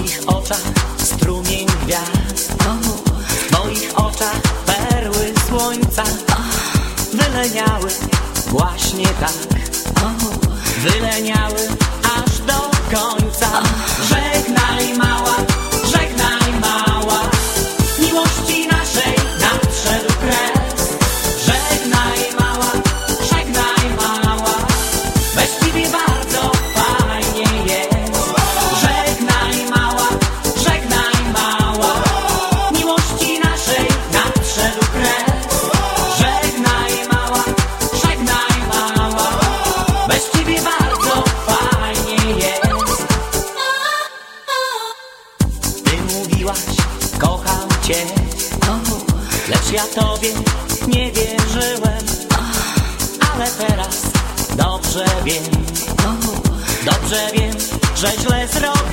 moich oczach strumień gwiazd, w twoich oczach perły słońca wyleniały właśnie tak, wyleniały aż do końca. Żegnaj mała, żegnaj mała, miłości naszej nadszedł kres. Żegnaj mała, żegnaj mała, bez ciebie bardzo fajnie jest. Żegnaj mała, żegnaj mała, miłości naszej nadszedł kres. Żegnaj mała, żegnaj mała, bez ciebie bardzo fajnie jest. Ty mówiłaś, kocham cię, lecz ja tobie nie wierzyłem. Ale teraz dobrze wiem, że źle zrobiłem.